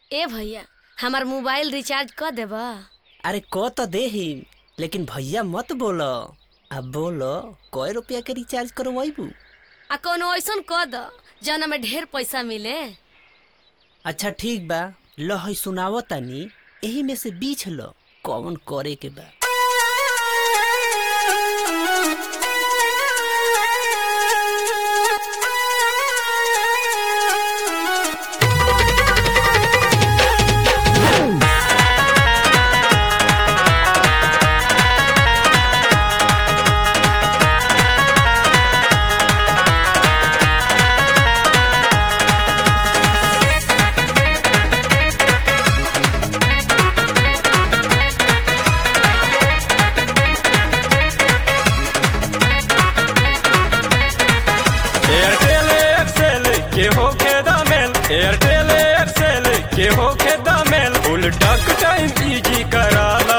ए भैया हमार mobile recharge कर देबा। अरे को तो देही, लेकिन भैया मत बोलो। अब बोलो कई रुपया के रिचार्ज करवाइबू? आ कोनो ऐसन कर द जना में ढेर पैसा मिले। अच्छा ठीक बा, लो है सुनावो तनी, यही में से बीच लो कौन करे के बा। एयरटेल एक्सेल के होके दामेल फुल टॉक टाइम इजी कराला।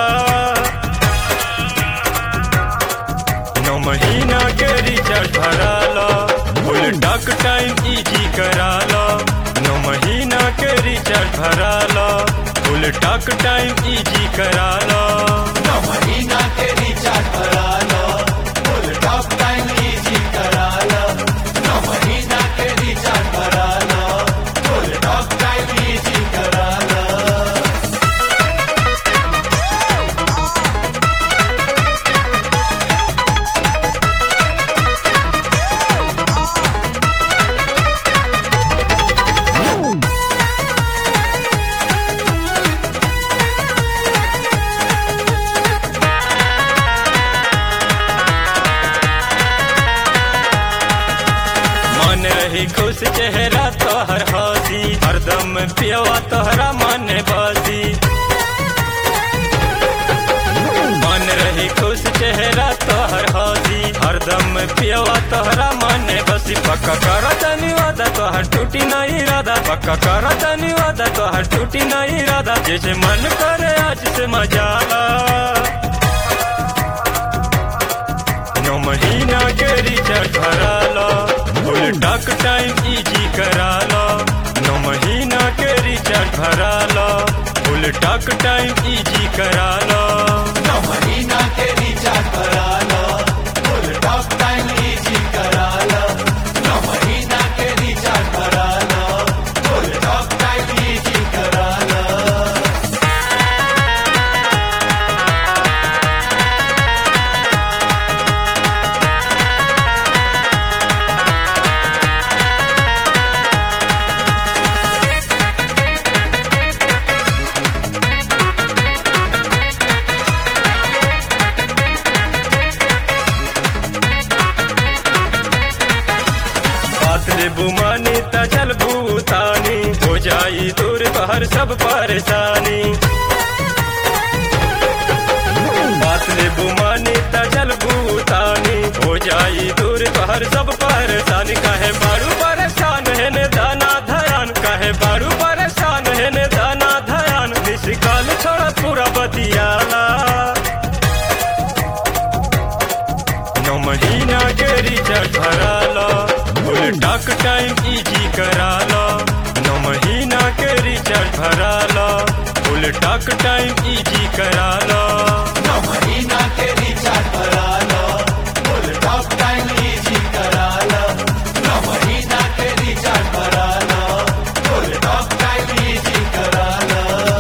9 महीना के रिचार्ज भराला, फुल टॉक टाइम इजी कराला। 9 महीना के रिचार्ज भराला, फुल टॉक टाइम इजी कराला। 9 महीना के रिचार्ज भराला, फुल टॉक टाइम इजी कराला। 9 महीना के रिचार्ज भराला, फुल टॉक टाइम इजी कराला। मन रही खुश चेहरा तोहर हंसी, हरदम पियवा तोहरा मन बसी। मन रही खुश चेहरा तोहर हंसी, हरदम पियवा तोहरा मन बसी। पक्का कर तनी वादा तोहर टूटी नहीं इरादा, पक्का कर तनी वादा तोहर टूटी नहीं इरादा। जैसे मन करे आज से मजाला। 9 महीना के रिचार्ज भराला, फुल टॉक टाइम इजी कराला। 9 महीना के रिचार्ज भराला, फुल टॉक टाइम इजी कराला। 9 महीना के रिचार्ज भराला, फुल टॉक टाइम इजी कराला। 9 महीना के रिचार्ज भराला, फुल टॉक टाइम इजी कराला। बातरे बुमानी तजल भूतानी, हो जाई दूर बाहर सब परेशानी। बातरे बुमानी तजल भूतानी, हो जाई दूर बाहर सब परेशानी। काहे बारू परेशान है ने दाना धयान, काहे बारू परेशान है ने दाना धयान। निशिकाल छोड़ा पूरा बतियाला। 9 महीना के रिचार्ज भराला, फुल टॉक टाइम इजी कराला। 9 महीना के रिचार्ज भराला, फुल टॉक टाइम इजी कराला। 9 महीना के रिचार्ज भराला, फुल टॉक टाइम इजी कराला। 9 महीना के रिचार्ज भराला, फुल टॉक टाइम इजी कराला।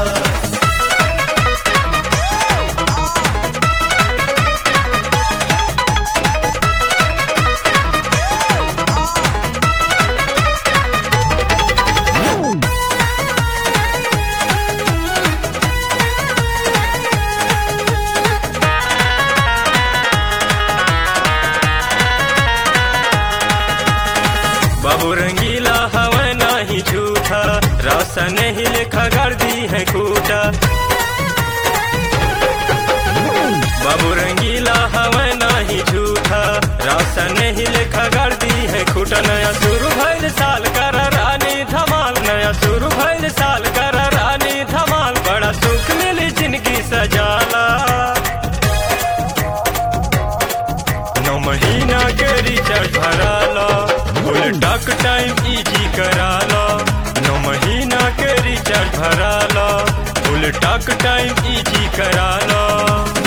बाबू रंगीला हवा नहीं झूठा, रास्ता नहीं लिखा कर दी है कूटा। बाबू रंगीला हवा नहीं झूठा, रास्ता नहीं लिखा कर दी है खूटा। नया शुरू भइल साल कर रानी धमाल, नया शुरू भइल साल कर रानी धमाल। बड़ा सुख मिली जिंदगी सजाला। 9 महीना के रिचार्ज भराला, फुल टॉक टाइम इजी कराला। 9 महीना के रिचार्ज भरा लो, फुल टॉक टाइम इजी करा लो।